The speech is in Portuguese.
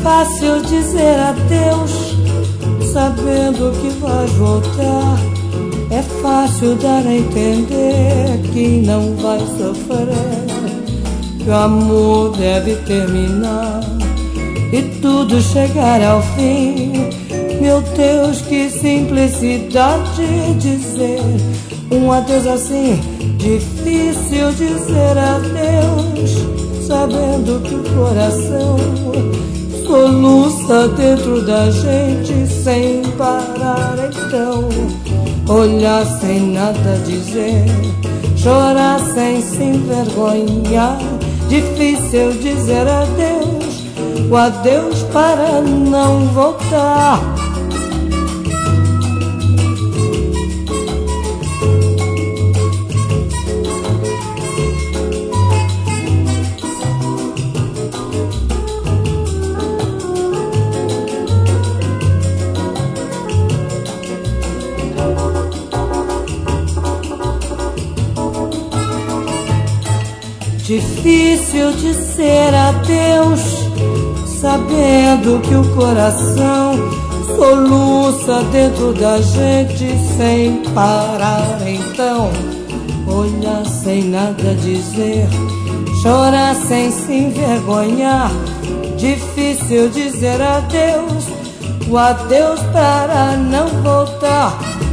fácil dizer adeus, sabendo que vais voltar. É fácil dar a entender que não vai sofrer, que o amor deve terminar e tudo chegar ao fim. Meu Deus, que simplicidade dizer um adeus assim. Difícil dizer adeus, sabendo que o coração soluça dentro da gente sem parar. Então, olhar sem nada dizer, chorar sem se envergonhar. Difícil dizer adeus, o adeus para não voltar. Difícil dizer adeus, sabendo que o coração soluça dentro da gente sem parar. Então, olhar sem nada dizer, chorar sem se envergonhar. Difícil dizer adeus, o adeus para não voltar.